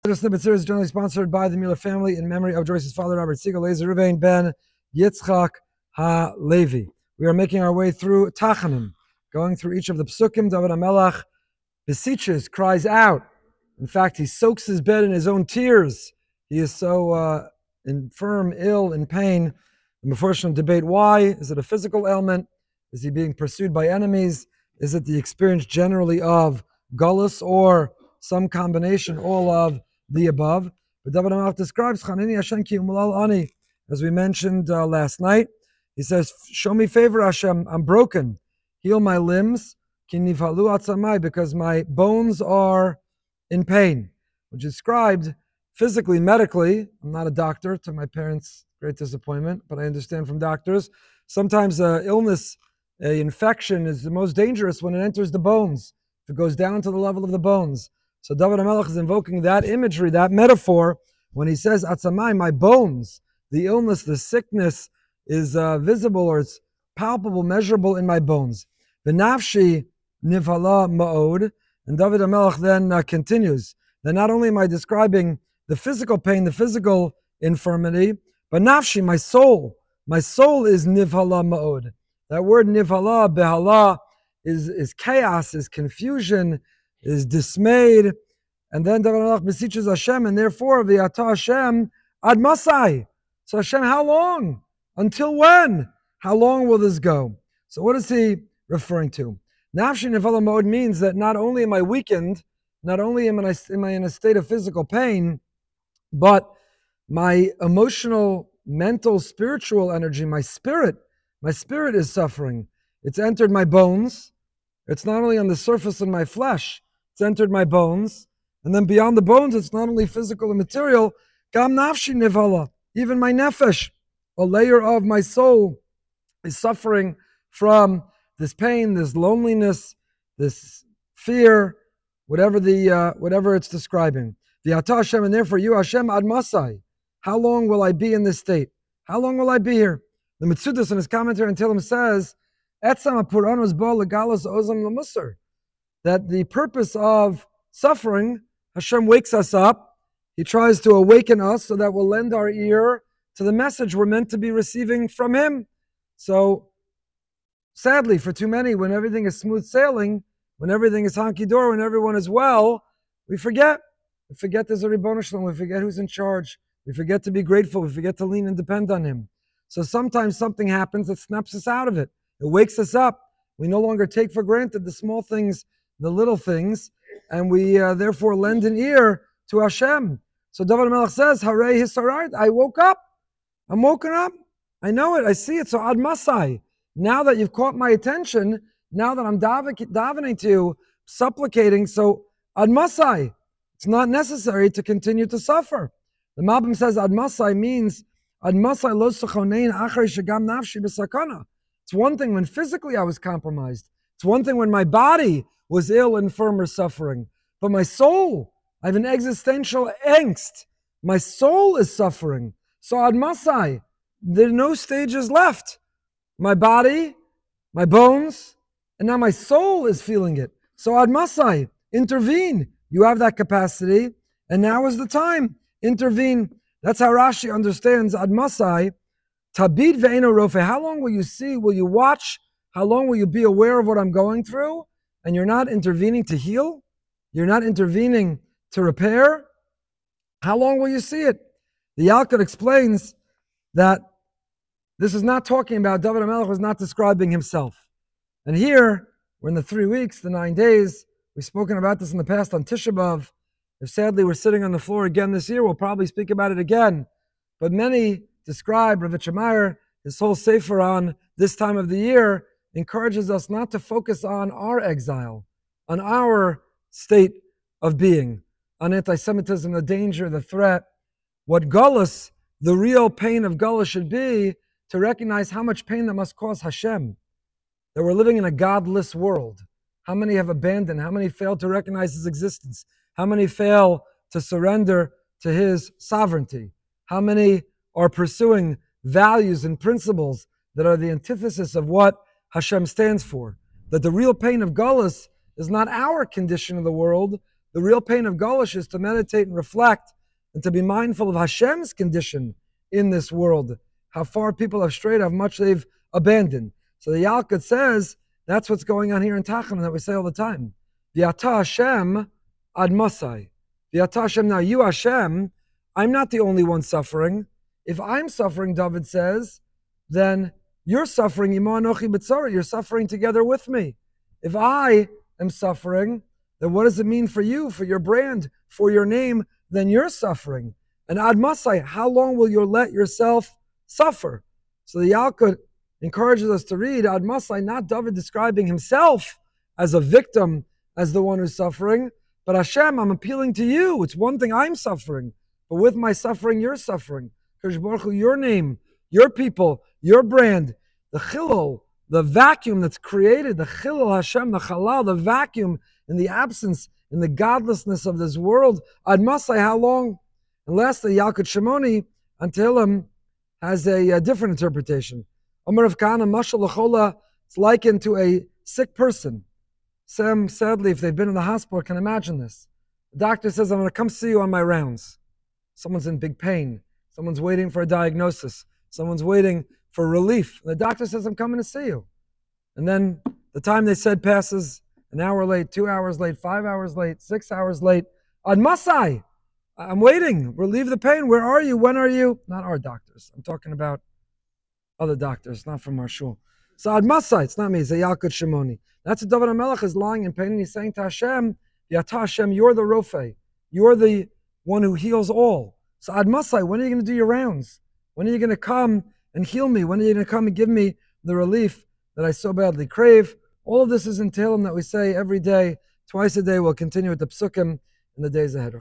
This snippet series is generally sponsored by the Mueller family in memory of Joyce's father, Robert Siegel, Lezer Ruvain ben Yitzchak HaLevi. We are making our way through Tachanim, going through each of the psukim. David HaMelech beseeches, cries out. In fact, he soaks his bed in his own tears. He is so infirm, ill, in pain. The Meforshim debate why. Is it a physical ailment? Is he being pursued by enemies? Is it the experience generally of gullus or some combination, all of the above? But David HaMelech describes Chanini Hashem ki umulal ani, as we mentioned last night. He says, show me favor, Hashem, I'm broken. Heal my limbs, ki nivhalu atzamai, because my bones are in pain, which is described physically, medically. I'm not a doctor, to my parents' great disappointment, but I understand from doctors. Sometimes illness, an infection is the most dangerous when it enters the bones. If it goes down to the level of the bones. So David HaMelech is invoking that imagery, that metaphor, when he says, Atzamai, my bones, the illness, the sickness is visible or it's palpable, measurable in my bones. V'nafshi nivhala ma'od. And David HaMelech then continues, that not only am I describing the physical pain, the physical infirmity, but nafshi, my soul is nivhala ma'od. That word nivhala, behala, is chaos, is confusion, is dismayed. And then David HaMelech beseeches Hashem, and therefore, v'yata Hashem ad masai. So Hashem, how long? Until when? How long will this go? So what is he referring to? Nafshi nivhala ma'od means that not only am I weakened, not only am I in a state of physical pain, but my emotional, mental, spiritual energy, my spirit is suffering. It's entered my bones. It's not only on the surface of my flesh, it's entered my bones. And then beyond the bones, it's not only physical and material, gam nafshi nivala, even my nefesh, a layer of my soul, is suffering from this pain, this loneliness, this fear, whatever it's describing. The Ata Hashem, and therefore you Hashem ad masai. How long will I be in this state? How long will I be here? The Mitzudas in his commentary on Tehillim says, Etzam HaPuranos Bo Legalos Ozam L'Musar, that the purpose of suffering, Hashem wakes us up. He tries to awaken us so that we'll lend our ear to the message we're meant to be receiving from Him. So, sadly, for too many, when everything is smooth sailing, when everything is honky-dory, when everyone is well, we forget. We forget there's a Ribono Shalom. We forget who's in charge. We forget to be grateful. We forget to lean and depend on Him. So sometimes something happens that snaps us out of it. It wakes us up. We no longer take for granted the small things, the little things, and we therefore lend an ear to Hashem. So David HaMelech says, Harei Hisarait, I woke up. I'm woken up. I know it. I see it. So Ad Masai, now that you've caught my attention, now that I'm davening to you, supplicating, so Ad Masai, it's not necessary to continue to suffer. The Malbim says Ad Masai means Ad Masai lo sechonein achar shegam nafshi b'sakana. It's one thing when physically I was compromised. It's one thing when my body was ill, infirm, or suffering. But my soul, I have an existential angst. My soul is suffering. So Ad Masai, there are no stages left. My body, my bones, and now my soul is feeling it. So Ad Masai, intervene. You have that capacity, and now is the time. Intervene. That's how Rashi understands Ad Masai. Tabid ve'eno rofe. How long will you see? Will you watch? How long will you be aware of what I'm going through? And you're not intervening to heal? You're not intervening to repair? How long will you see it? The Yalkut explains that this is not talking about, David HaMelech was not describing himself. And here, we're in the 3 weeks, the 9 days. We've spoken about this in the past on Tisha B'Av. If sadly we're sitting on the floor again this year, we'll probably speak about it again. But many describe, Rav Meir, his whole sefer on this time of the year, encourages us not to focus on our exile, on our state of being, on anti-Semitism, the danger, the threat. What Gullus, the real pain of Gullus should be, to recognize how much pain that must cause Hashem, that we're living in a godless world. How many have abandoned? How many fail to recognize His existence? How many fail to surrender to His sovereignty? How many are pursuing values and principles that are the antithesis of what Hashem stands for? That the real pain of Gullus is not our condition of the world, The real pain of Golish is to meditate and reflect and to be mindful of Hashem's condition in this world, how far people have strayed, how much they've abandoned. So the Yalkut says that's what's going on here in Tachanun that we say all the time. V'ata Hashem ad Masai. V'ata Hashem, now you Hashem, I'm not the only one suffering. If I'm suffering, David says, then you're suffering, Imo Anochi B'tzara, you're suffering together with me. If I am suffering, then what does it mean for you, for your brand, for your name? Then you're suffering. And Ad Masai, how long will you let yourself suffer? So the Yalkut encourages us to read Ad Masai, not David describing himself as a victim, as the one who's suffering, but Hashem, I'm appealing to you. It's one thing I'm suffering, but with my suffering, you're suffering. Kadosh Baruch Hu, your name, your people, your brand, the chilul, the vacuum that's created, the chilul Hashem, the halal, the vacuum in the absence, in the godlessness of this world. Ad Masai, how long? And lastly, Yalkut Shimoni on Tehillim has a different interpretation. Omer of Kahana, Mashal L'chola, it's likened to a sick person. Sam, sadly, if they've been in the hospital, can imagine this. The doctor says, I'm going to come see you on my rounds. Someone's in big pain. Someone's waiting for a diagnosis. Someone's waiting for relief. The doctor says, I'm coming to see you. And then the time they said passes, an hour late, 2 hours late, 5 hours late, 6 hours late. Ad Masai, I'm waiting. Relieve the pain. Where are you? When are you? Not our doctors. I'm talking about other doctors, not from our shul. So Ad Masai, it's not me, it's a Yalkut Shimoni. That's what David HaMelech is lying in pain, and he's saying to Hashem, Yata Hashem, you're the Rofe. You're the one who heals all. So Ad Masai, when are you going to do your rounds? When are you going to come and heal me? When are you going to come and give me the relief that I so badly crave? All of this is in Tehillim that we say every day, twice a day. We'll continue with the Psukim in the days ahead.